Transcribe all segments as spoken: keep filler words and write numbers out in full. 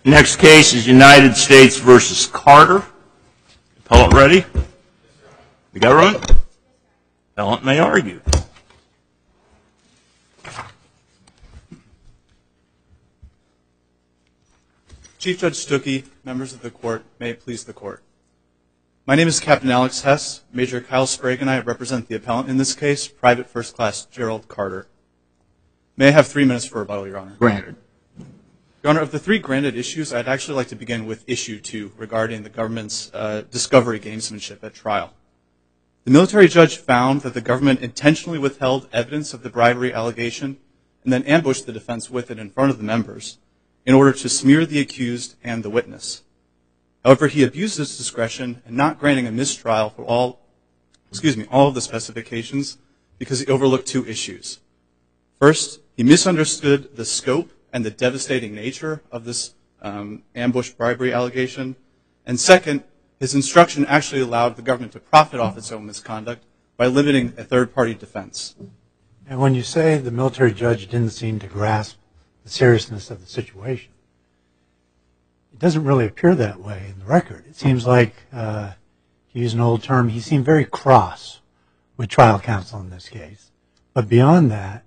Next case is United States v. Carter. Appellant ready? The government? Appellant may argue. Chief Judge Stuckey, members of the court, may it please the court. My name is Captain Alex Hess. Major Kyle Sprague and I represent the appellant in this case, Private First Class Gerald Carter. May I have three minutes for rebuttal, Your Honor? Granted. Your Honor, of the three granted issues, I'd actually like to begin with issue two regarding the government's uh, discovery gamesmanship at trial. The military judge found that the government intentionally withheld evidence of the bribery allegation and then ambushed the defense with it in front of the members in order to smear the accused and the witness. However, he abused his discretion in not granting a mistrial for all, excuse me, all of the specifications because he overlooked two issues. First, he misunderstood the scope and the devastating nature of this um, ambush bribery allegation. And second, his instruction actually allowed the government to profit off its own misconduct by limiting a third-party defense. And when you say the military judge didn't seem to grasp the seriousness of the situation, it doesn't really appear that way in the record. It seems like, uh, to use an old term, he seemed very cross with trial counsel in this case. But beyond that,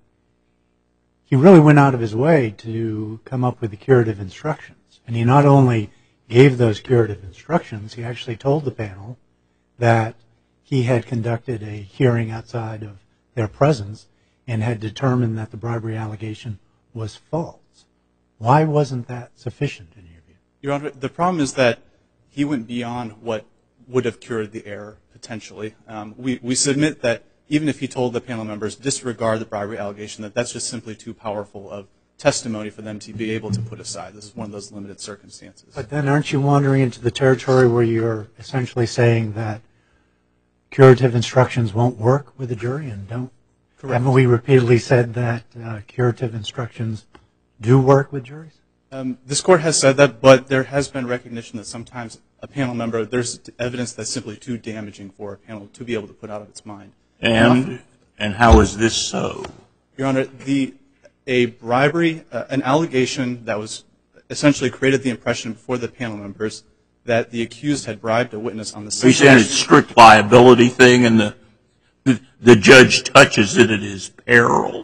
he really went out of his way to come up with the curative instructions. And he not only gave those curative instructions, he actually told the panel that he had conducted a hearing outside of their presence and had determined that the bribery allegation was false. Why wasn't that sufficient in your view? Your Honor, the problem is that he went beyond what would have cured the error, potentially. Um, we, we submit that even if he told the panel members disregard the bribery allegation, that that's just simply too powerful of testimony for them to be able to put aside. This is one of those limited circumstances. But then aren't you wandering into the territory where you're essentially saying that curative instructions won't work with a jury and don't? Correct. Haven't we repeatedly said that uh, curative instructions do work with juries? Um, this court has said that, but there has been recognition that sometimes a panel member, there's evidence that's simply too damaging for a panel to be able to put out of its mind. And and how is this so? Your Honor, the a bribery, uh, an allegation that was essentially created the impression before the panel members that the accused had bribed a witness on the same. Are you saying it's a strict liability thing and the, the the judge touches it at his peril?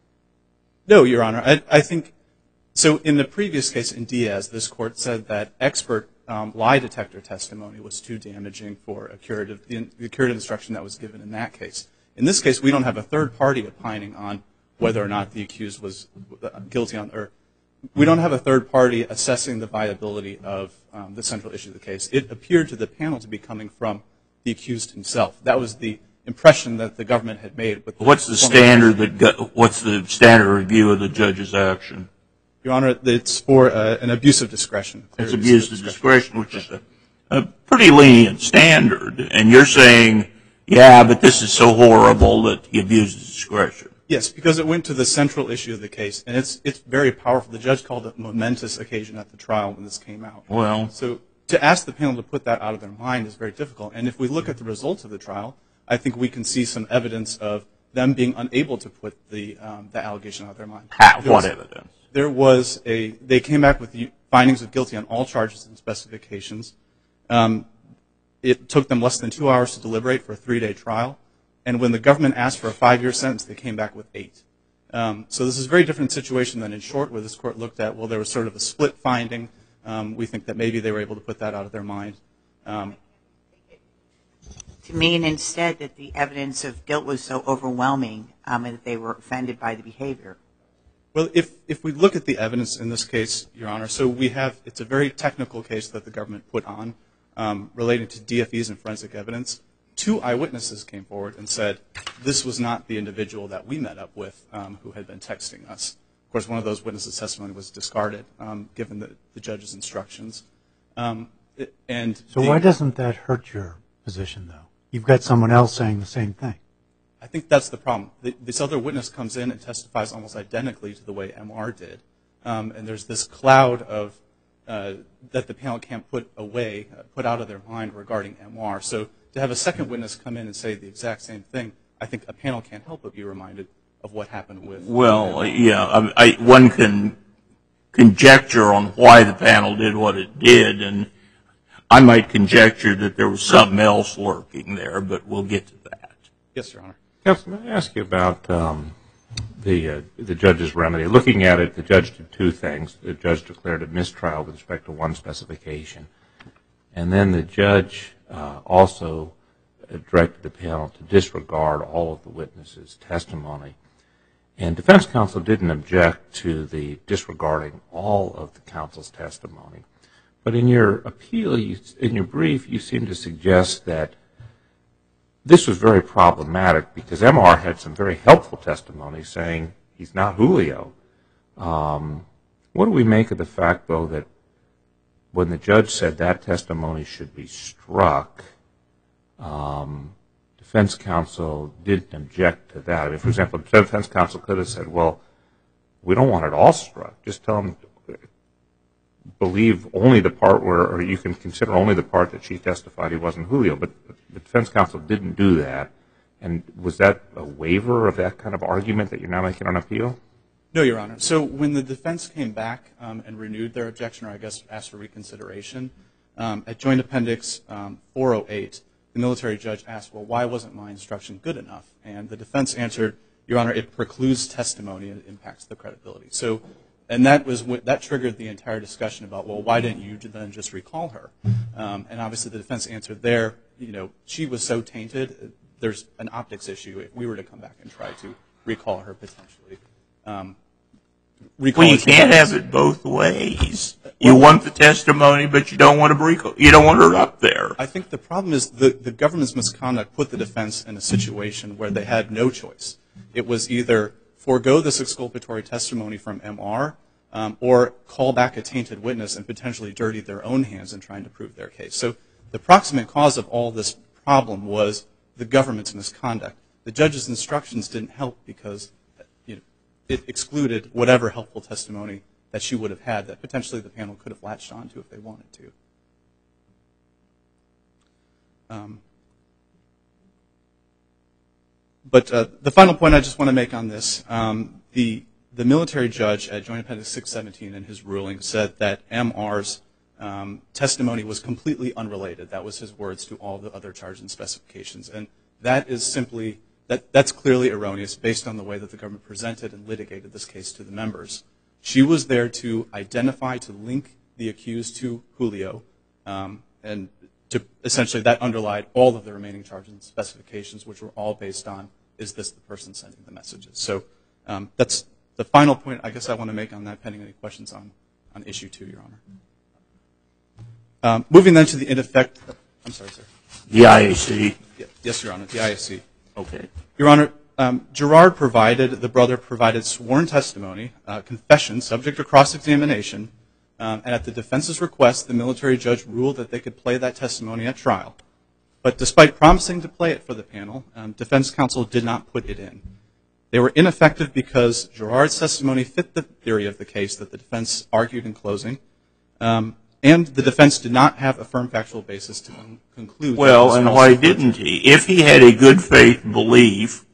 No, Your Honor. I, I think so. In the previous case in Diaz, this court said that expert um, lie detector testimony was too damaging for a curative, the, the curative instruction that was given in that case. In this case, we don't have a third party opining on whether or not the accused was guilty on, or we don't have a third party assessing the viability of um, the central issue of the case. It appeared to the panel to be coming from the accused himself. That was the impression that the government had made. With the what's the standard that what's the standard review of the judge's action? Your Honor, it's for uh, an abuse of discretion. It's abuse of discretion, which is a, a pretty lenient standard. And you're saying, yeah, but this is so horrible that he abused his discretion. Yes, because it went to the central issue of the case, and it's it's very powerful. The judge called it a momentous occasion at the trial when this came out. Well, so to ask the panel to put that out of their mind is very difficult. And if we look at the results of the trial, I think we can see some evidence of them being unable to put the um, the allegation out of their mind. How? What evidence? There was a. They came back with the findings of guilty on all charges and specifications. Um, it took them less than two hours to deliberate for a three-day trial. And when the government asked for a five-year sentence, they came back with eight. Um, so this is a very different situation than in Short, where this court looked at, well, there was sort of a split finding. Um, we think that maybe they were able to put that out of their mind. Um, to mean instead that the evidence of guilt was so overwhelming um, and that they were offended by the behavior. Well, if, if we look at the evidence in this case, Your Honor, so we have, it's a very technical case that the government put on um, relating to D F Es and forensic evidence. Two eyewitnesses came forward and said this was not the individual that we met up with um, who had been texting us. Of course, one of those witnesses' testimony was discarded um, given the, the judge's instructions. Um, it, and so the, why doesn't that hurt your position, though? You've got someone else saying the same thing. I think that's the problem. The, this other witness comes in and testifies almost identically to the way M R did. Um, and there's this cloud of uh, that the panel can't put away, uh, put out of their mind regarding M R. So to have a second witness come in and say the exact same thing, I think a panel can't help but be reminded of what happened with. Well, yeah, I, I, one can conjecture on why the panel did what it did, and I might conjecture that there was something else lurking there, but we'll get to that. Yes, Your Honor. Counsel, may I ask you about um, the uh, the judge's remedy? Looking at it, the judge did two things. The judge declared a mistrial with respect to one specification, and then the judge uh, also directed the panel to disregard all of the witnesses' testimony. And defense counsel didn't object to the disregarding all of the counsel's testimony. But in your appeal, you, in your brief, you seem to suggest that this was very problematic because M R had some very helpful testimony saying he's not Julio. Um, what do we make of the fact, though, that when the judge said that testimony should be struck, um, defense counsel didn't object to that? I mean, for example, defense counsel could have said, well, we don't want it all struck. Just tell them, believe only the part where, or you can consider only the part that she testified he wasn't Julio. But the defense counsel didn't do that. And was that a waiver of that kind of argument that you're now making on appeal? No, Your Honor. So when the defense came back um, and renewed their objection, or I guess asked for reconsideration, um, at Joint Appendix um, four oh eight, the military judge asked, well, why wasn't my instruction good enough? And the defense answered, Your Honor, it precludes testimony and it impacts the credibility. So, and that was that triggered the entire discussion about, well, why didn't you then just recall her? Um, and obviously the defense answered there, you know, she was so tainted, there's an optics issue if we were to come back and try to recall her potentially. Um, Well, you can't have it both ways. You want the testimony, but you don't want to recall. You don't want her up there. I think the problem is the, the government's misconduct put the defense in a situation where they had no choice. It was either forego this exculpatory testimony from M R um, or call back a tainted witness and potentially dirty their own hands in trying to prove their case. So the proximate cause of all this problem was the government's misconduct. The judge's instructions didn't help because it excluded whatever helpful testimony that she would have had that potentially the panel could have latched onto if they wanted to. Um, but uh, the final point I just want to make on this, um, the, the military judge at Joint Appendix six seventeen in his ruling said that M R's um, testimony was completely unrelated. That was his words to all the other charges and specifications. And that is simply That, that's clearly erroneous based on the way that the government presented and litigated this case to the members. She was there to identify, to link the accused to Julio, um, and to essentially that underlied all of the remaining charges and specifications, which were all based on, is this the person sending the messages? So um, that's the final point I guess I want to make on that, pending any questions on, on issue two, Your Honor. Um, moving then to the ineffect, I'm sorry, sir. The I A C. Yes, Your Honor, the I A C. Okay. Your Honor, um, Gerard provided, the brother provided sworn testimony, uh, confession, subject to cross-examination, um, and at the defense's request, the military judge ruled that they could play that testimony at trial. But despite promising to play it for the panel, um, defense counsel did not put it in. They were ineffective because Gerard's testimony fit the theory of the case that the defense argued in closing, um, and the defense did not have a firm factual basis to conclude. Well, and why didn't he? If he had a good faith belief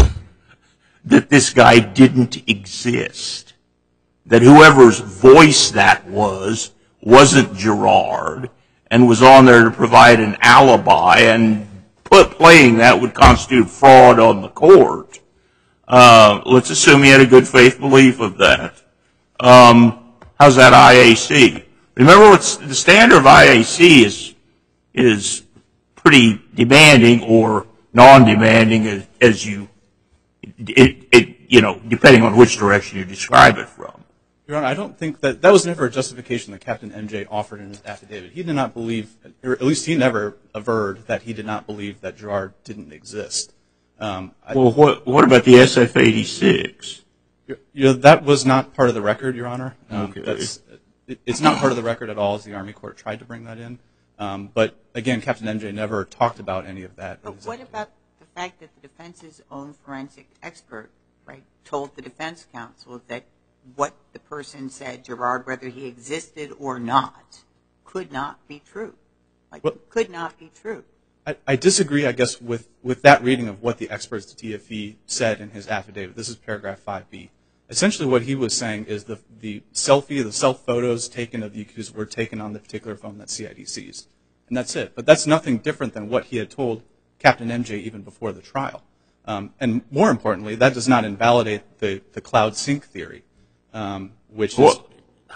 that this guy didn't exist, that whoever's voice that was wasn't Gerard and was on there to provide an alibi, and put, playing that would constitute fraud on the court. Uh, let's assume he had a good faith belief of that. Um, how's that I A C? Remember, what's the standard of I A C is is pretty demanding or non-demanding as, as you it, it you know depending on which direction you describe it from. Your Honor, I don't think that that was never a justification that Captain M J offered in his affidavit. He did not believe, or at least he never averred that he did not believe that Gerard didn't exist. Um, well, what what about the S F eighty-six? You know, that was not part of the record, Your Honor. Um, okay. That's, it, it's not part of the record at all, as the Army Court tried to bring that in. Um, but again, Captain M J never talked about any of that. But what about the fact that the defense's own forensic expert, right, told the defense counsel that what the person said, Gerard, whether he existed or not, could not be true? Like, well, it could not be true. I, I disagree, I guess, with, with that reading of what the expert's T F E said in his affidavit. This is paragraph five B. Essentially what he was saying is the, the selfie, the self-photos taken of the accused were taken on the particular phone that C I D seized. And that's it. But that's nothing different than what he had told Captain M J even before the trial. Um, and more importantly, that does not invalidate the, the cloud sync theory, um, which is... Well,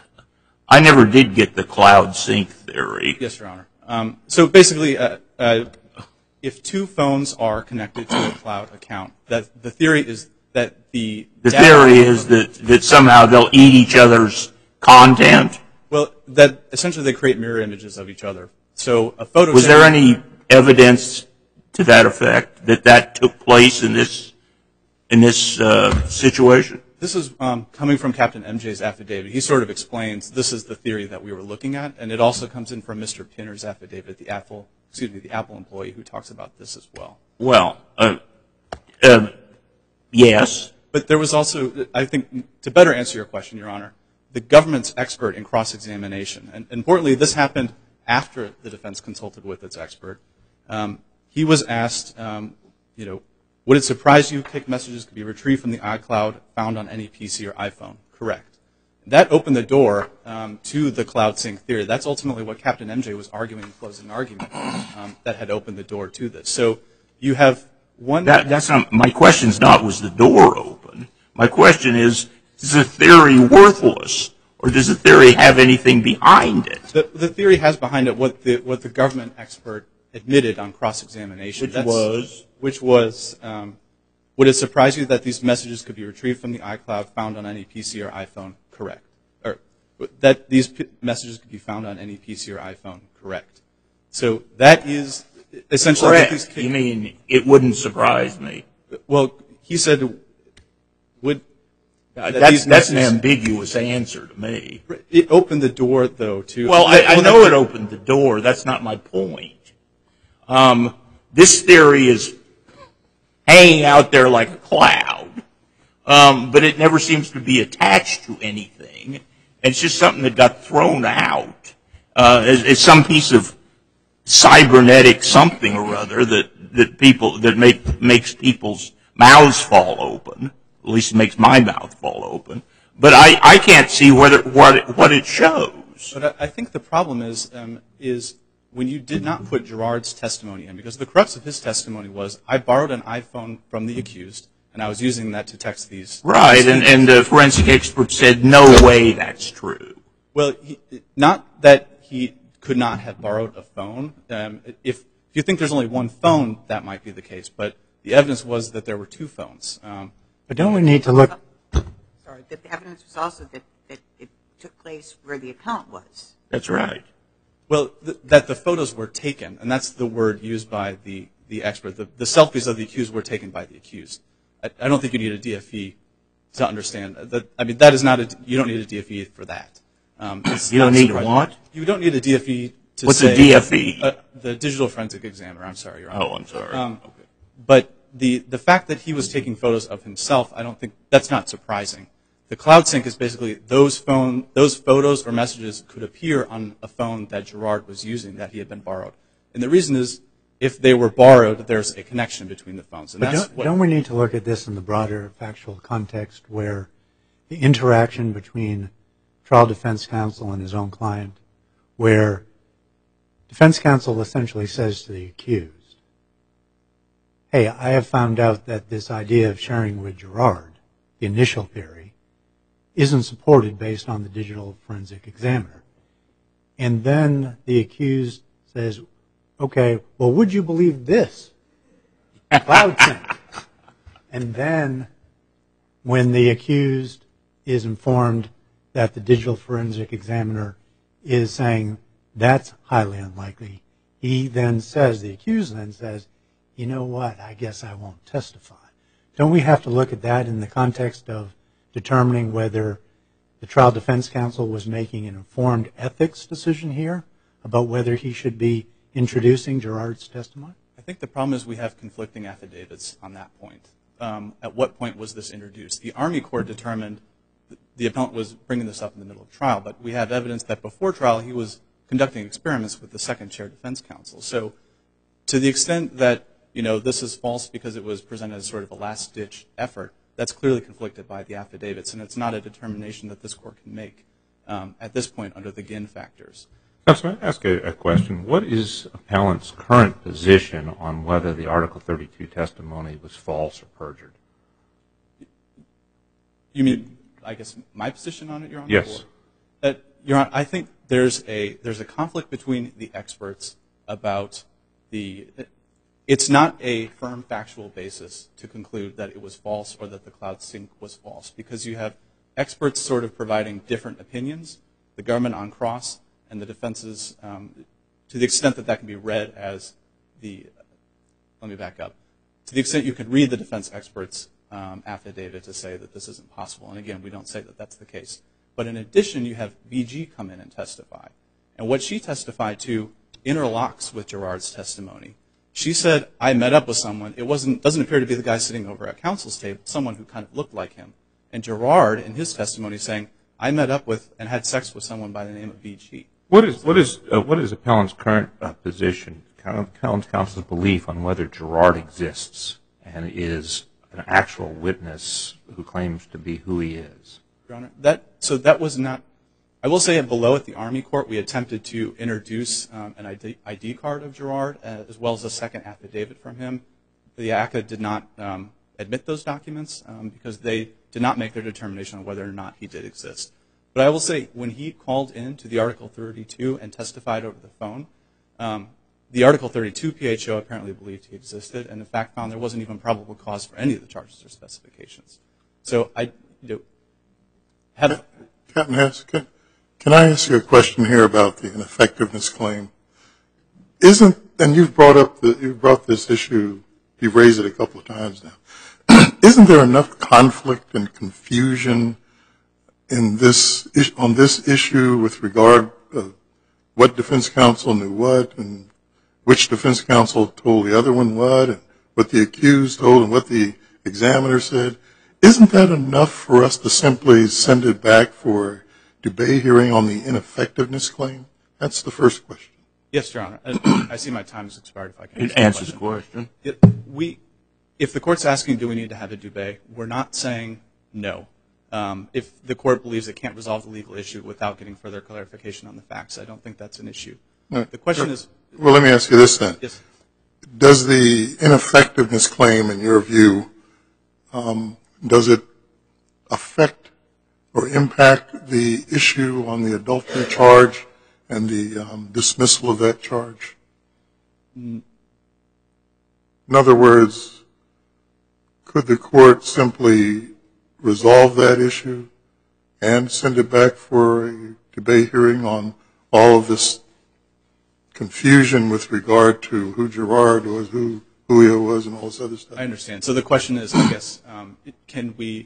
I never did get the cloud sync theory. Yes, Your Honor. Um, so basically, uh, uh, if two phones are connected to a cloud account, that the theory is that the... The theory is that, that somehow they'll eat each other's content? Well, that essentially they create mirror images of each other. So a photo... Was there any evidence to that effect, that that took place in this in this uh, situation? This is um, coming from Captain M J's affidavit. He sort of explains this is the theory that we were looking at, and it also comes in from Mister Pinner's affidavit, the Apple, excuse me, the Apple employee who talks about this as well. Well, uh, uh, yes. But there was also, I think, to better answer your question, Your Honor, the government's expert in cross-examination, and importantly, this happened after the defense consulted with its expert. Um, he was asked, um, you know, would it surprise you if messages could be retrieved from the iCloud found on any P C or iPhone? Correct. That opened the door um, to the cloud sync theory. That's ultimately what Captain M J was arguing in the closing argument, um, that had opened the door to this. So you have one... That, that's not, my question's not was the door open. My question is, is the theory worthless, or does the theory have anything behind it? The, the theory has behind it what the, what the government expert admitted on cross-examination. Which That's, was? Which was, um, would it surprise you that these messages could be retrieved from the iCloud found on any P C or iPhone? Correct. Or that these p- messages could be found on any P C or iPhone? Correct. So that is essentially... Correct. These, you mean it wouldn't surprise me? Well, he said, would... That that's that's an ambiguous answer to me. It opened the door, though, to... Well, I, I know it opened the door. That's not my point. Um, this theory is hanging out there like a cloud, um, but it never seems to be attached to anything. It's just something that got thrown out uh, as, as some piece of cybernetic something or other that, that people that make makes people's mouths fall open. At least it makes my mouth fall open. But I, I can't see whether what it, what it shows. But I, I think the problem is um, is when you did not put Gerard's testimony in, because the crux of his testimony was, I borrowed an iPhone from the accused, and I was using that to text these. Right, and, and the forensic expert said, no way that's true. Well, he, not that he could not have borrowed a phone. Um, if, if you think there's only one phone, that might be the case. But the evidence was that there were two phones. Um, but don't we need to look... Sorry, the evidence was also that, that it took place where the account was. That's right. Well, th- that the photos were taken, and that's the word used by the, the expert. The, the selfies of the accused were taken by the accused. I, I don't think you need a D F E to understand that. I mean, that is not a, you don't need a D F E for that. Um, you don't need a what? You don't need a D F E to What's say... What's a D F E? Uh, the digital forensic examiner. I'm sorry, Your Honor. Oh, I'm sorry. Um, okay. But the, the fact that he was taking photos of himself, I don't think, that's not surprising. The cloud sync is basically those phone, those photos or messages could appear on a phone that Gerard was using that he had been borrowed. And the reason is, if they were borrowed, there's a connection between the phones. And but that's don't, what, don't we need to look at this in the broader factual context where the interaction between trial defense counsel and his own client, where defense counsel essentially says to the accused, hey, I have found out that this idea of sharing with Gerard, the initial theory, isn't supported based on the digital forensic examiner. And then the accused says, okay, well, would you believe this? Cloud sync. And then when the accused is informed that the digital forensic examiner is saying that's highly unlikely, he then says, the accused then says, you know what, I guess I won't testify. Don't we have to look at that in the context of determining whether the trial defense counsel was making an informed ethics decision here about whether he should be introducing Gerard's testimony? I think the problem is we have conflicting affidavits on that point. Um, at what point was this introduced? The Army Corps determined the appellant was bringing this up in the middle of trial, but we have evidence that before trial he was conducting experiments with the second chair defense counsel. So to the extent that, you know, this is false because it was presented as sort of a last-ditch effort, that's clearly conflicted by the affidavits, and it's not a determination that this court can make um, at this point under the Ginn factors. Counsel, may I ask a, a question? What is appellant's current position on whether the Article thirty-two testimony was false or perjured? You mean, I guess, my position on it, Your Honor? Yes. Uh, Your Honor, I think there's a there's a conflict between the experts about the. It's not a firm factual basis to conclude that it was false or that the cloud sync was false, because you have experts sort of providing different opinions, the government on cross, and the defenses, um, to the extent that that can be read as the. Let me back up. To the extent you can read the defense experts' um, affidavit to say that this isn't possible, and again, we don't say that that's the case. But in addition, you have B G come in and testify. And what she testified to interlocks with Gerard's testimony. She said, I met up with someone. It wasn't doesn't appear to be the guy sitting over at counsel's table, someone who kind of looked like him. And Gerard, in his testimony, saying, I met up with and had sex with someone by the name of B G. What is what is uh, what is appellant's current uh, position, appellant's counsel's belief on whether Gerard exists and is an actual witness who claims to be who he is? Your Honor, that so that was not. I will say, below at the Army Court, we attempted to introduce um, an I D, I D card of Gerard, uh, as well as a second affidavit from him. The A C C A did not um, admit those documents um, because they did not make their determination on whether or not he did exist. But I will say, when he called in to the Article thirty-two and testified over the phone, um, the Article thirty-two P H O apparently believed he existed, and in fact found there wasn't even probable cause for any of the charges or specifications. So I you know, have. Captain Hess, can, can I ask you a question here about the ineffectiveness claim? Isn't, and you've brought up the, you've brought this issue, you've raised it a couple of times now. Isn't there enough conflict and confusion in this, on this issue with regard to what defense counsel knew what, and which defense counsel told the other one what, and what the accused told and what the examiner said? Isn't that enough for us to simply send it back for a debate hearing on the ineffectiveness claim? That's the first question. Yes, Your Honor. I see my time has expired. If I can It answers the question. It, we, if the court's asking, do we need to have a debate, we're not saying no. Um, if the court believes it can't resolve the legal issue without getting further clarification on the facts, I don't think that's an issue. No, the question sure. is. Well, let me ask you this then. Yes. Does the ineffectiveness claim, in your view, um, does it affect or impact the issue on the adultery charge and the um, dismissal of that charge? In other words, could the court simply resolve that issue and send it back for a debate hearing on all of this confusion with regard to who Gerard was, who Julio was, and all this other stuff? I understand. So the question is, I guess, um, can we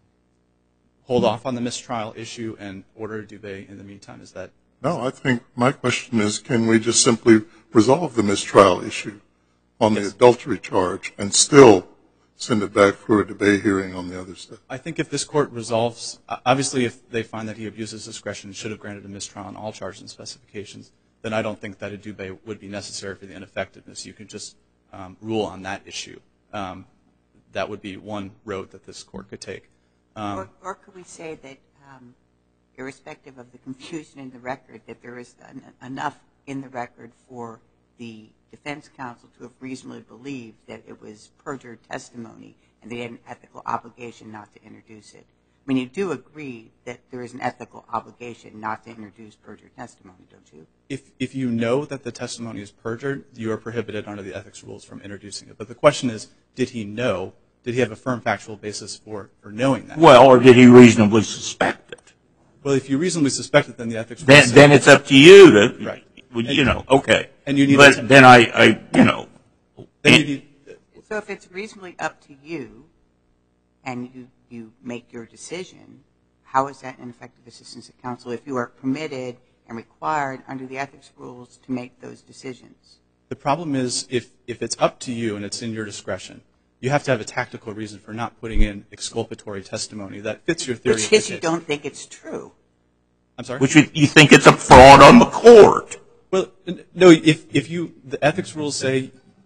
hold off on the mistrial issue and order a debate in the meantime? Is that? No, I think my question is, can we just simply resolve the mistrial issue on Yes. the adultery charge and still send it back for a debate hearing on the other stuff? I think if this court resolves, obviously if they find that he abuses discretion and should have granted a mistrial on all charges and specifications, then I don't think that a debate would be necessary for the ineffectiveness. You can just um, rule on that issue. Um, that would be one road that this court could take. Um, or, or could we say that, um, irrespective of the confusion in the record, that there is en- enough in the record for the defense counsel to have reasonably believed that it was perjured testimony and they had an ethical obligation not to introduce it? I mean, you do agree that there is an ethical obligation not to introduce perjured testimony, don't you? If if you know that the testimony is perjured, you are prohibited under the ethics rules from introducing it. But the question is, did he know? Did he have a firm factual basis for, for knowing that? Well, or did he reasonably suspect it? Well, if you reasonably suspect it, then the ethics rules Then, say- then it's up to you to, Right. you know, okay. And you need but to- then I, I, you know. Then you need, So if it's reasonably up to you and you, you make your decision, how is that an effective assistance of counsel if you are permitted and required under the ethics rules to make those decisions? the problem is if, if it's up to you and it's in your discretion, you have to have a tactical reason for not putting in exculpatory testimony that fits your theory. Which of the is you case. don't think it's true. I'm sorry? Which you, you think it's a fraud on the court. Well, n- no, if, if you, the ethics rules say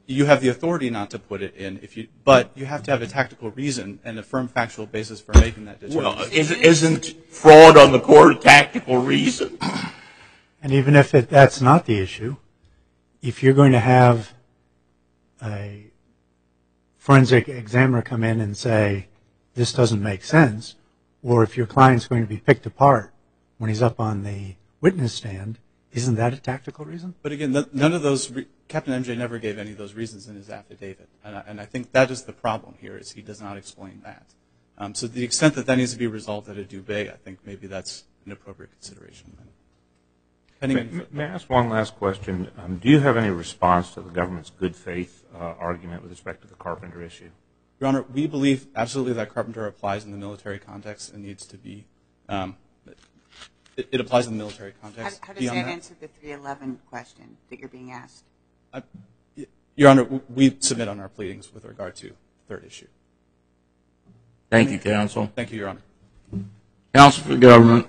you have the authority not to put it in, if you, but you have to have a tactical reason and a firm factual basis for making that determination. Well, isn't fraud on the court a tactical reason? And even if it, that's not the issue, if you're going to have a forensic examiner come in and say, this doesn't make sense, or if your client's going to be picked apart when he's up on the witness stand, isn't that a tactical reason? But again, none of those, Captain M J never gave any of those reasons in his affidavit. And I, and I think that is the problem here, is he does not explain that. Um, so to the extent that that needs to be resolved at a dubé, I think maybe that's an appropriate consideration. May, may I ask one last question? Um, do you have any response to the government's good faith uh, argument with respect to the Carpenter issue? Your Honor, we believe absolutely that Carpenter applies in the military context and needs to be, um, it, it applies in the military context. How, how does that, that answer the three eleven question that you're being asked? I, Your Honor, we submit on our pleadings with regard to the third issue. Thank you, counsel. Thank you, Your Honor. Counsel for the government.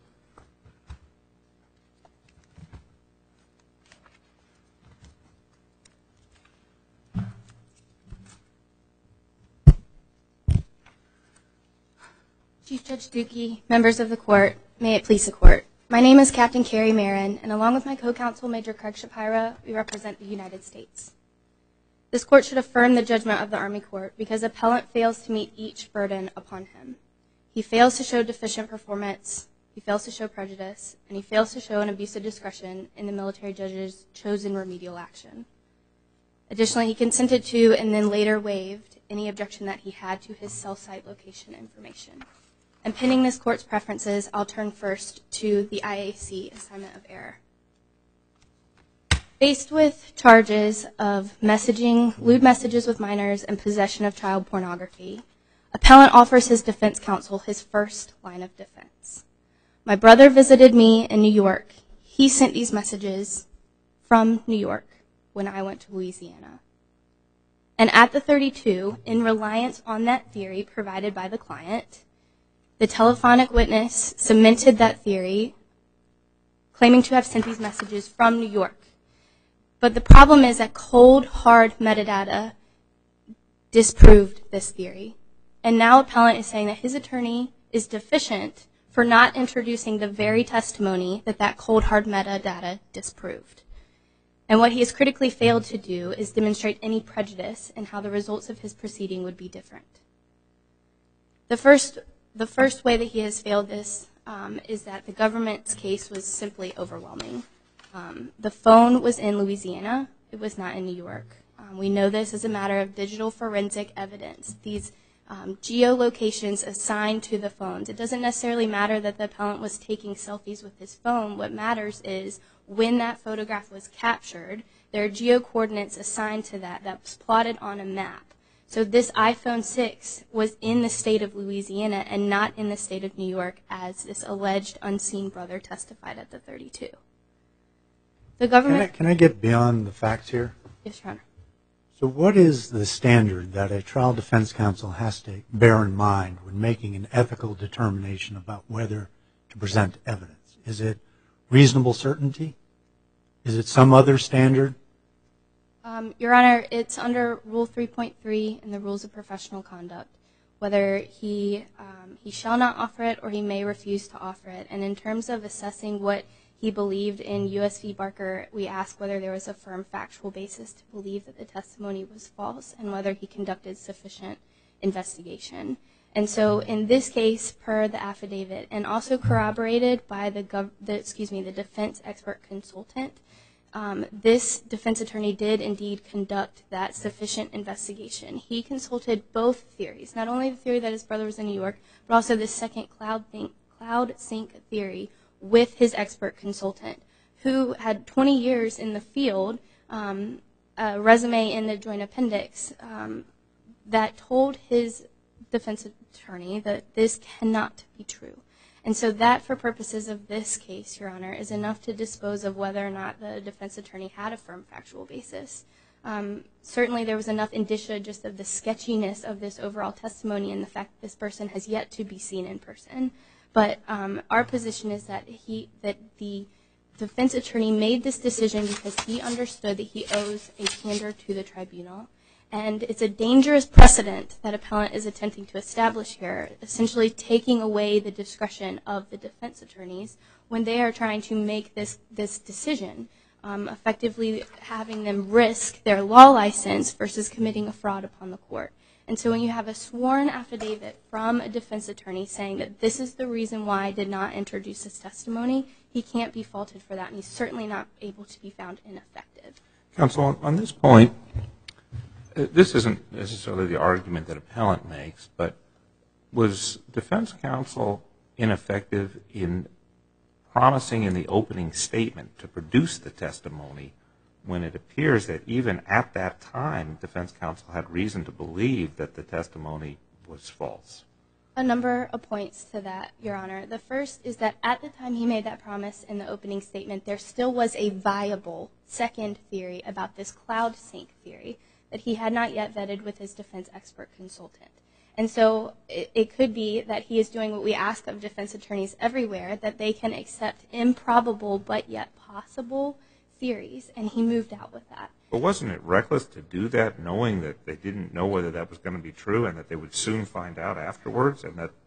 Chief Judge Dookie, members of the court, may it please the court. My name is Captain Carrie Marin, and along with my co-counsel, Major Craig Shapira, we represent the United States. This court should affirm the judgment of the Army Court because appellant fails to meet each burden upon him. He fails to show deficient performance, he fails to show prejudice, and he fails to show an abuse of discretion in the military judge's chosen remedial action. Additionally, he consented to and then later waived any objection that he had to his cell site location information. And pending this court's preferences, I'll turn first to the I A C assignment of error. Faced with charges of messaging, lewd messages with minors, and possession of child pornography, appellant offers his defense counsel his first line of defense. My brother visited me in New York. He sent these messages from New York when I went to Louisiana. And at the thirty-two, in reliance on that theory provided by the client, the telephonic witness cemented that theory, claiming to have sent these messages from New York. But the problem is that cold, hard metadata disproved this theory. And now appellant is saying that his attorney is deficient for not introducing the very testimony that that cold, hard metadata disproved. And what he has critically failed to do is demonstrate any prejudice in how the results of his proceeding would be different. The first The first way that he has failed this um, is that the government's case was simply overwhelming. Um, the phone was in Louisiana. It was not in New York. Um, we know this as a matter of digital forensic evidence. These um, geolocations assigned to the phones. It doesn't necessarily matter that the appellant was taking selfies with his phone. What matters is when that photograph was captured, there are geo-coordinates assigned to that that was plotted on a map. So this iPhone six was in the state of Louisiana and not in the state of New York, as this alleged unseen brother testified at the thirty-two. The government... Can I, can I get beyond the facts here? Yes, Your Honor. So what is the standard that a trial defense counsel has to bear in mind when making an ethical determination about whether to present evidence? Is it reasonable certainty? Is it some other standard? Um, Your Honor, it's under Rule three point three in the Rules of Professional Conduct, whether he um, he shall not offer it or he may refuse to offer it. And in terms of assessing what he believed in U S V Barker, we ask whether there was a firm factual basis to believe that the testimony was false and whether he conducted sufficient investigation. And so in this case, per the affidavit, and also corroborated by the, gov- the excuse me, the defense expert consultant, Um, this defense attorney did indeed conduct that sufficient investigation. He consulted both theories, not only the theory that his brother was in New York, but also the second cloud, think, cloud sync theory with his expert consultant, who had twenty years in the field, um, a resume in the joint appendix um, that told his defense attorney that this cannot be true. And so that, for purposes of this case, Your Honor, is enough to dispose of whether or not the defense attorney had a firm factual basis. Um, certainly there was enough indicia just of the sketchiness of this overall testimony and the fact that this person has yet to be seen in person. But um, our position is that he, that the defense attorney made this decision because he understood that he owes a candor to the tribunal. And it's a dangerous precedent that appellant is attempting to establish here, essentially taking away the discretion of the defense attorneys when they are trying to make this, this decision, um, effectively having them risk their law license versus committing a fraud upon the court. And so when you have a sworn affidavit from a defense attorney saying that this is the reason why I did not introduce his testimony, he can't be faulted for that, and he's certainly not able to be found ineffective. Counsel, on this point, this isn't necessarily the argument that appellant makes, but was defense counsel ineffective in promising in the opening statement to produce the testimony when it appears that even at that time defense counsel had reason to believe that the testimony was false? A number of points to that, Your Honor. The first is that at the time he made that promise in the opening statement, there still was a viable second theory about this cloud sync theory that he had not yet vetted with his defense expert consultant. And so it, it could be that he is doing what we ask of defense attorneys everywhere, that they can accept improbable but yet possible theories, and he moved out with that. But wasn't it reckless to do that knowing that they didn't know whether that was going to be true and that they would soon find out afterwards? And that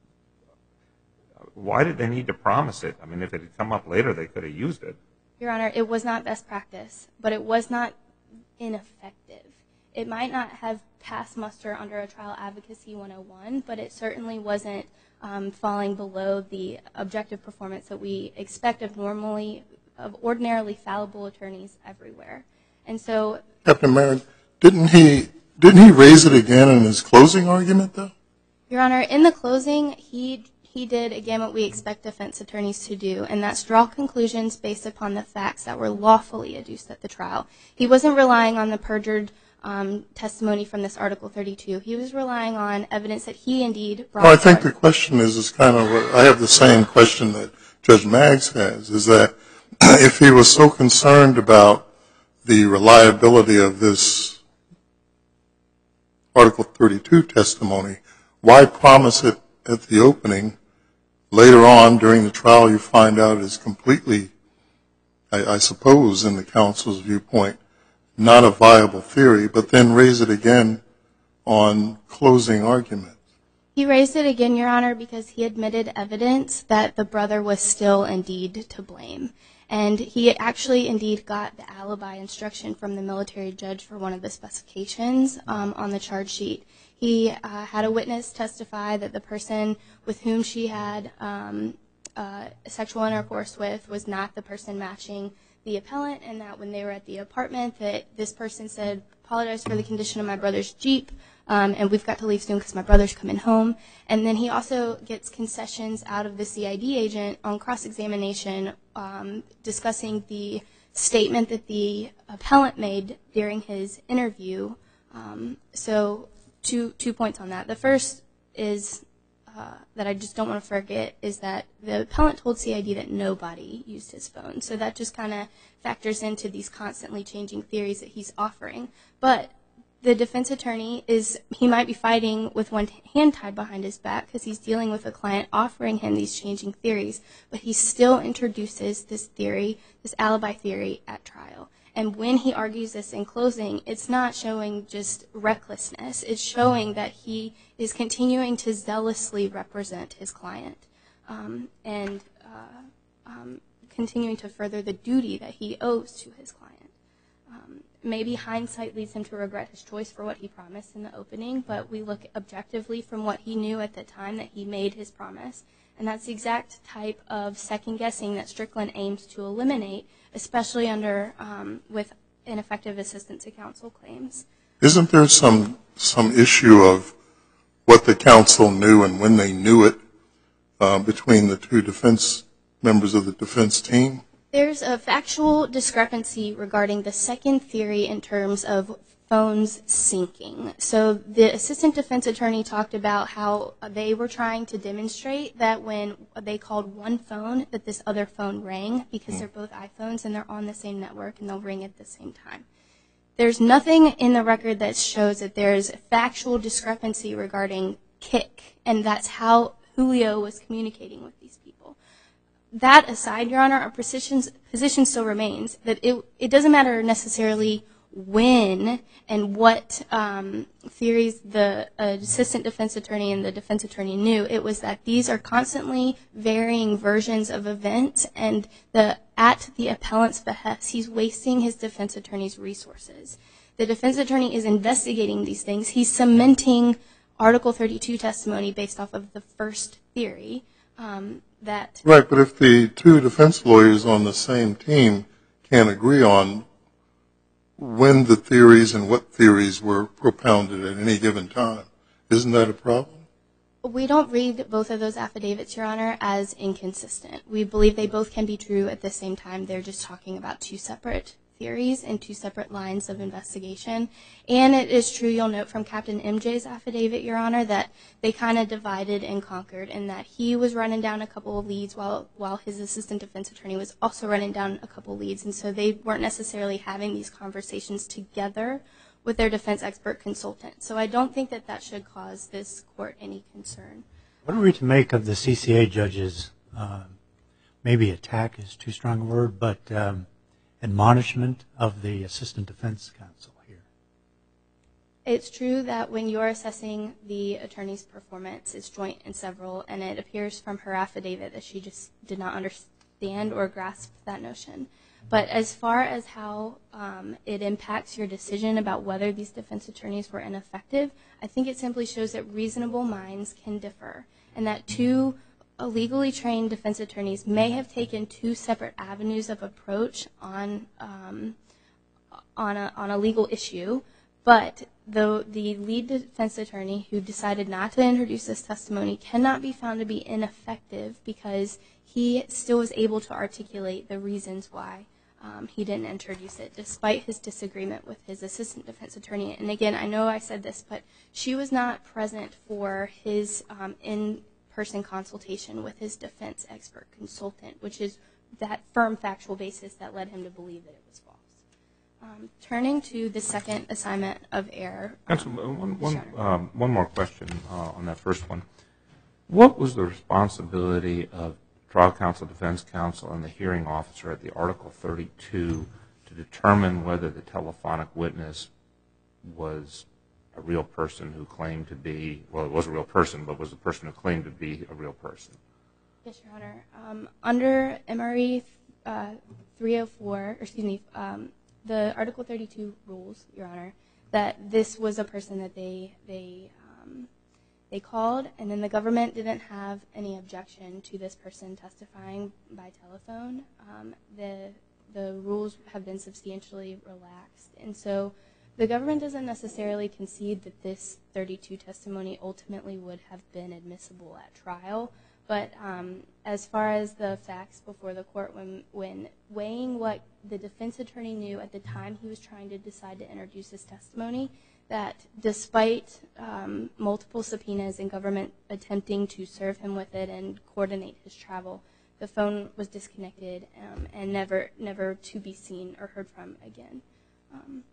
why did they need to promise it? I mean, if it had come up later, they could have used it. Your Honor, it was not best practice, but it was not ineffective. It might not have passed muster under a trial advocacy one oh one, but it certainly wasn't um, falling below the objective performance that we expect of normally, of ordinarily fallible attorneys everywhere. And so, Captain Merritt, didn't he didn't he raise it again in his closing argument, though? Your Honor, in the closing, he he did again what we expect defense attorneys to do, and that's draw conclusions based upon the facts that were lawfully adduced at the trial. He wasn't relying on the perjured um, testimony from this Article thirty-two. He was relying on evidence that he indeed brought. Well, I think the question is, is kind of what, I have the same question that Judge Maggs has, is that if he was so concerned about the reliability of this Article thirty-two testimony, why promise it at the opening? Later on during the trial, you find out is completely, I, I suppose, in the counsel's viewpoint, not a viable theory, but then raise it again on closing argument. He raised it again, Your Honor, because he admitted evidence that the brother was still indeed to blame. And he actually indeed got the alibi instruction from the military judge for one of the specifications um, on the charge sheet. He uh, had a witness testify that the person with whom she had um, uh, sexual intercourse with was not the person matching the appellant, and that when they were at the apartment that this person said, apologize for the condition of my brother's Jeep, um, and we've got to leave soon because my brother's coming home. And then he also gets concessions out of the C I D agent on cross-examination um, discussing the statement that the appellant made during his interview. Um, so two, two points on that. The first is uh, that I just don't want to forget is that the appellant told C I D that nobody used his phone. So that just kind of factors into these constantly changing theories that he's offering. But the defense attorney is, he might be fighting with one hand tied behind his back because he's dealing with a client offering him these changing theories, but he still introduces this theory, this alibi theory at trial. And when he argues this in closing, it's not showing just recklessness. It's showing that he is continuing to zealously represent his client um, and uh, um, continuing to further the duty that he owes to his client. Um, maybe hindsight leads him to regret his choice for what he promised in the opening, but we look objectively from what he knew at the time that he made his promise. And that's the exact type of second guessing that Strickland aims to eliminate, especially under um, with ineffective assistance to counsel claims. Isn't there some some issue of what the counsel knew and when they knew it uh, between the two defense members of the defense team? There's a factual discrepancy regarding the second theory in terms of phones syncing. So the assistant defense attorney talked about how they were trying to demonstrate that when they called one phone, that this other phone rang because they're both iPhones and they're on the same network and they'll ring at the same time. There's nothing in the record that shows that there's factual discrepancy regarding Kik, and that's how Julio was communicating with these people. that aside, Your Honor, our position still remains that it, it doesn't matter necessarily when and what um, theories the uh, assistant defense attorney and the defense attorney knew. It was that these are constantly varying versions of events, and the at the appellant's behest, he's wasting his defense attorney's resources. The defense attorney is investigating these things. He's cementing Article thirty-two testimony based off of the first theory. Um, that right, but if the two defense lawyers on the same team can't agree on when the theories and what theories were propounded at any given time, isn't that a problem? We don't read both of those affidavits, Your Honor, as inconsistent. We believe they both can be true at the same time. They're just talking about two separate theories and two separate lines of investigation. And it is true, you'll note from Captain M J's affidavit, Your Honor, that they kind of divided and conquered, and that he was running down a couple of leads while while his assistant defense attorney was also running down a couple of leads. And so they weren't necessarily having these conversations together with their defense expert consultant. So I don't think that that should cause this court any concern. What are we to make of the C C A judge's, uh, maybe attack is too strong a word, but um, admonishment of the assistant defense counsel here? It's true that when you're assessing the attorney's performance, it's joint and several, and it appears from her affidavit that she just did not understand or grasp that notion. But as far as how um, it impacts your decision about whether these defense attorneys were ineffective, I think it simply shows that reasonable minds can differ, and that two legally trained defense attorneys may have taken two separate avenues of approach on um, on a on a legal issue, but the the lead defense attorney who decided not to introduce this testimony cannot be found to be ineffective because he still was able to articulate the reasons why um, he didn't introduce it, despite his disagreement with his assistant defense attorney. And again, I know I said this, but she was not present for his um, in person consultation with his defense expert consultant, which is that firm factual basis that led him to believe that it was false. Um, turning to the second assignment of error. Counsel, one, one, um, one more question uh, on that first one. What was the responsibility of trial counsel, defense counsel, and the hearing officer at the Article thirty-two to determine whether the telephonic witness was a real person who claimed to be, well, it was a real person, but was a person who claimed to be a real person? Yes, Your Honor. Um, under M R E uh, three oh four, or excuse me, um, the Article thirty-two rules, Your Honor, that this was a person that they they um, they called, and then the government didn't have any objection to this person testifying by telephone. Um, the the rules have been substantially relaxed, and so the government doesn't necessarily concede that this thirty-two testimony ultimately would have been admissible at trial, but um, as far as the facts before the court, when, when weighing what the defense attorney knew at the time he was trying to decide to introduce his testimony, that despite um, multiple subpoenas and government attempting to serve him with it and coordinate his travel, the phone was disconnected um, and never, never to be seen or heard from again. Um,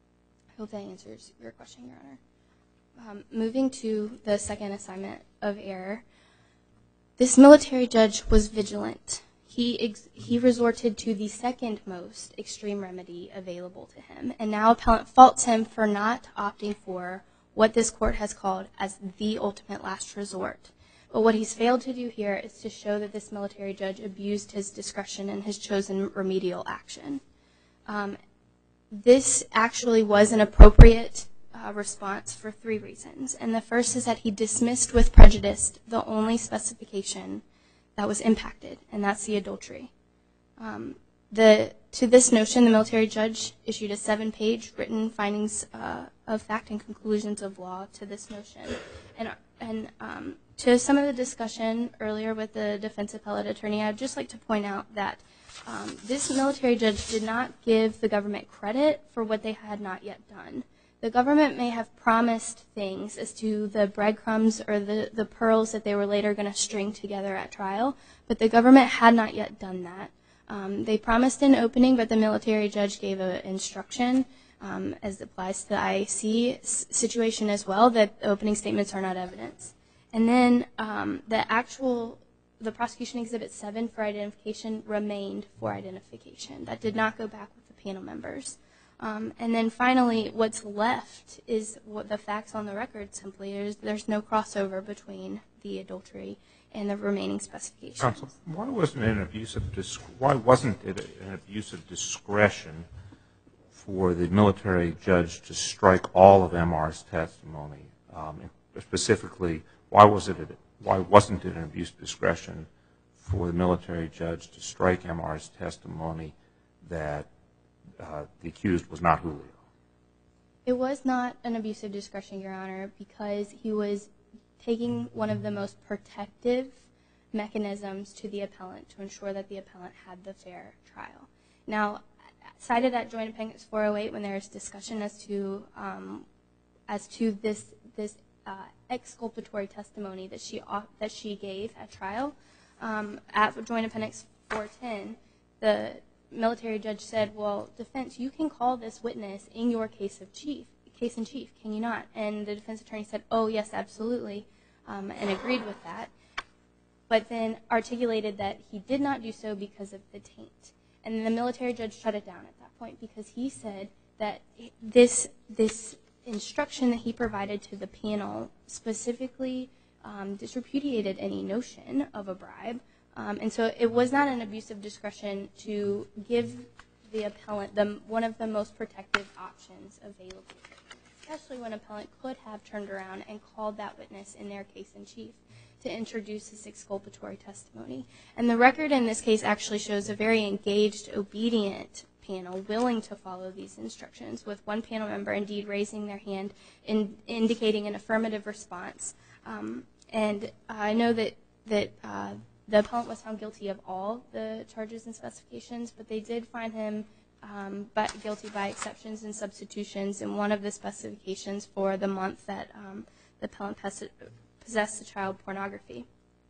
I hope that answers your question, Your Honor. Um, moving to the second assignment of error, this military judge was vigilant. He, ex- he resorted to the second most extreme remedy available to him, and now appellant faults him for not opting for what this court has called as the ultimate last resort. But what he's failed to do here is to show that this military judge abused his discretion and has chosen remedial action. Um, This actually was an appropriate uh, response for three reasons. And the first is that he dismissed with prejudice the only specification that was impacted, and that's the adultery. Um, the, to this notion, the military judge issued a seven-page written findings uh, of fact and conclusions of law to this notion. And, and um, to some of the discussion earlier with the defense appellate attorney, I'd just like to point out that Um, this military judge did not give the government credit for what they had not yet done. The government may have promised things as to the breadcrumbs or the, the pearls that they were later going to string together at trial, but the government had not yet done that. Um, they promised an opening, but the military judge gave an instruction, um, as it applies to the I A C situation as well, that opening statements are not evidence. And then um, the actual the prosecution exhibit seven for identification remained for identification. That did not go back with the panel members. Um, and then finally, what's left is what the facts on the record simply is there's no crossover between the adultery and the remaining specifications. Counsel, why wasn't it an abuse of dis- why wasn't it an abuse of discretion for the military judge to strike all of M R's testimony? Um, specifically, why was it why wasn't it an abuse of discretion for the military judge to strike M R's testimony that uh, the accused was not Julio? It was not an abuse of discretion, Your Honor, because he was taking one of the most protective mechanisms to the appellant to ensure that the appellant had the fair trial. Now, cited at Joint Appendix four oh eight when there is discussion as to um, as to this this uh, exculpatory testimony that she that she gave at trial, um, at Joint Appendix four ten, the military judge said, "Well, defense, you can call this witness in your case of chief." Case in chief, can you not? And the defense attorney said, oh, yes, absolutely, um, and agreed with that, but then articulated that he did not do so because of the taint. And the military judge shut it down at that point because he said that this this instruction that he provided to the panel specifically um, disrepudiated any notion of a bribe, um, and so it was not an abuse of discretion to give the appellant the, one of the most protective options available, especially when an appellant could have turned around and called that witness in their case in chief to introduce this exculpatory testimony. And the record in this case actually shows a very engaged, obedient panel willing to follow these instructions, with one panel member indeed raising their hand in indicating an affirmative response. Um, and I know that, that uh, the appellant was found guilty of all the charges and specifications, but they did find him um, but guilty by exceptions and substitutions in one of the specifications for the month that um, the appellant possessed the child pornography.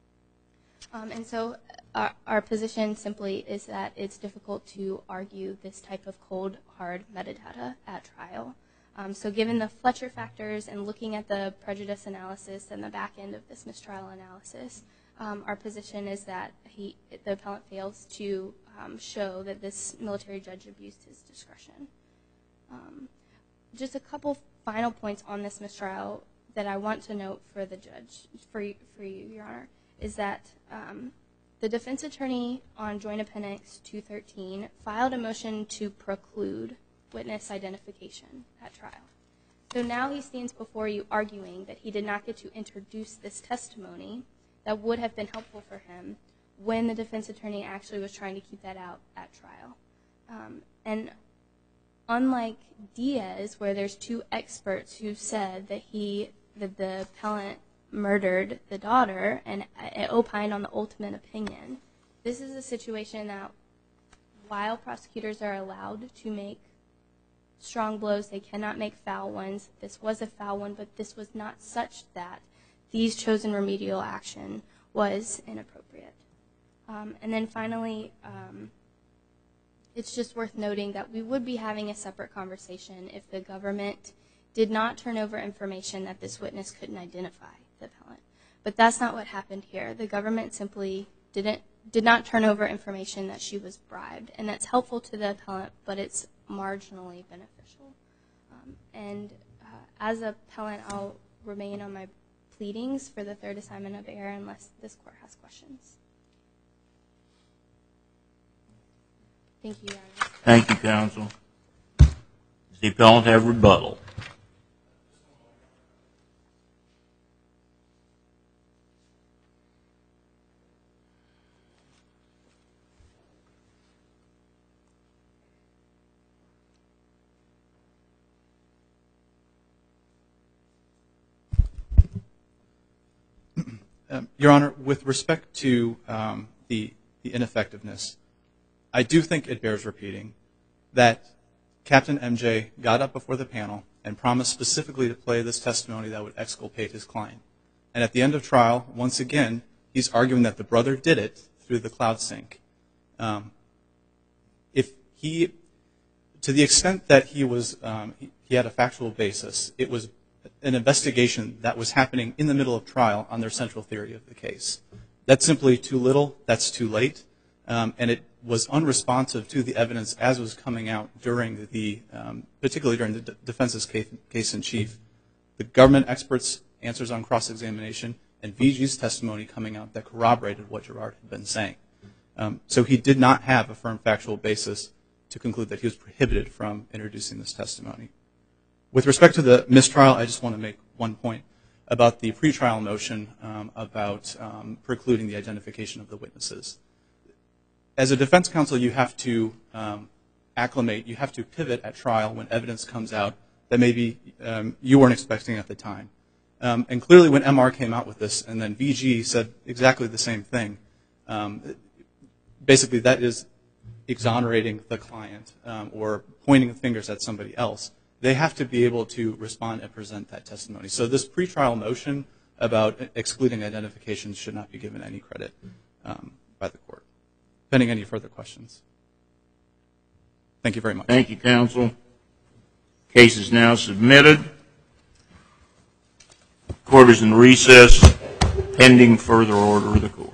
Um, and so our, our position simply is that it's difficult to argue this type of cold, hard metadata at trial. Um, so given the Fletcher factors and looking at the prejudice analysis and the back end of this mistrial analysis, um, our position is that he, the appellant fails to um, show that this military judge abused his discretion. Um, just a couple final points on this mistrial that I want to note for the judge, for you, for you Your Honor, is that um, the defense attorney on Joint Appendix two thirteen filed a motion to preclude witness identification at trial. So now he stands before you arguing that he did not get to introduce this testimony that would have been helpful for him when the defense attorney actually was trying to keep that out at trial. Um, and unlike Diaz, where there's two experts who said that he, that the appellant murdered the daughter and uh, opined on the ultimate opinion, this is a situation that while prosecutors are allowed to make strong blows, they cannot make foul ones. This was a foul one, but this was not such that these chosen remedial action was inappropriate. Um, and then finally, um, it's just worth noting that we would be having a separate conversation if the government did not turn over information that this witness couldn't identify the appellant. But that's not what happened here. The government simply didn't did not turn over information that she was bribed, and that's helpful to the appellant, but it's marginally beneficial. Um, and uh, as an appellant, I'll remain on my pleadings for the third assignment of error unless this court has questions. Thank you, Your Honor. Thank you, counsel. Does the appellant have rebuttal? Um, Your Honor, with respect to um, the, the ineffectiveness, I do think it bears repeating that Captain M J got up before the panel and promised specifically to play this testimony that would exculpate his client. And at the end of trial, once again, he's arguing that the brother did it through the cloud sync. Um, if he, to the extent that he was, um, he, he had a factual basis, it was an investigation that was happening in the middle of trial on their central theory of the case. That's simply too little, that's too late, um, and it was unresponsive to the evidence as was coming out during the, um, particularly during the d- defense's case, case in chief. The government experts' answers on cross-examination and V G's testimony coming out that corroborated what Girard had been saying. Um, so he did not have a firm factual basis to conclude that he was prohibited from introducing this testimony. With respect to the mistrial, I just want to make one point about the pretrial motion um, about um, precluding the identification of the witnesses. As a defense counsel, you have to um, acclimate, you have to pivot at trial when evidence comes out that maybe um, you weren't expecting at the time. Um, and clearly when M R came out with this and then V G said exactly the same thing, um, basically that is exonerating the client um, or pointing fingers at somebody else. They have to be able to respond and present that testimony. So this pretrial motion about excluding identifications should not be given any credit um, by the court. Pending any further questions. Thank you very much. Thank you, counsel. Case is now submitted. Court is in recess pending further order of the court.